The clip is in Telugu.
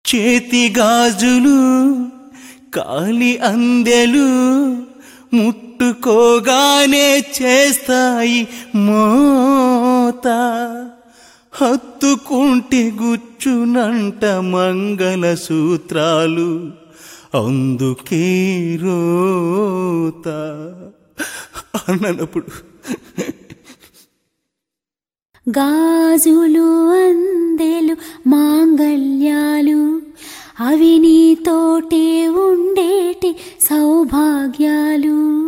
చేతి గాజులు కాలి అందెలు ముట్టుకోగానే చేస్తాయి మోత, హత్తుకుంటే గుచ్చునంట మంగళ సూత్రాలు, అందుకే రోత అన్నప్పుడు గాజులు అందెలు మాంగళ్యాలు అవి నీతోటే ఉండేటి సౌభాగ్యాలు.